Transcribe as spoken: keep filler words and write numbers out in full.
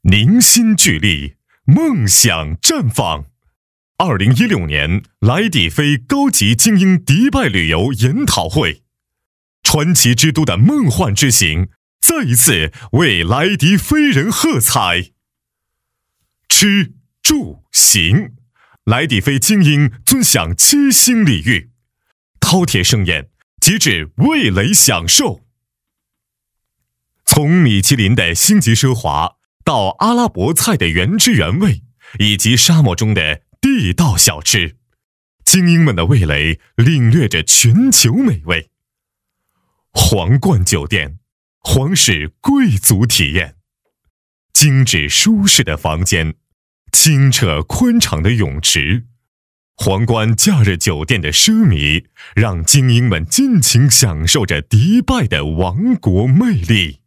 凝心聚力，梦想绽放。二零一六年莱蒂菲高级精英迪拜旅游研讨会，传奇之都的梦幻之行，再一次为莱迪菲人喝彩。吃住行，莱蒂菲精英尊享七星礼遇，饕餮盛宴，极致味蕾享受。从米其林的星级奢华，到阿拉伯菜的原汁原味，以及沙漠中的地道小吃，精英们的味蕾领略着全球美味。皇冠酒店，皇室贵族体验，精致舒适的房间，清澈宽敞的泳池，皇冠假日酒店的奢靡，让精英们尽情享受着迪拜的王国魅力。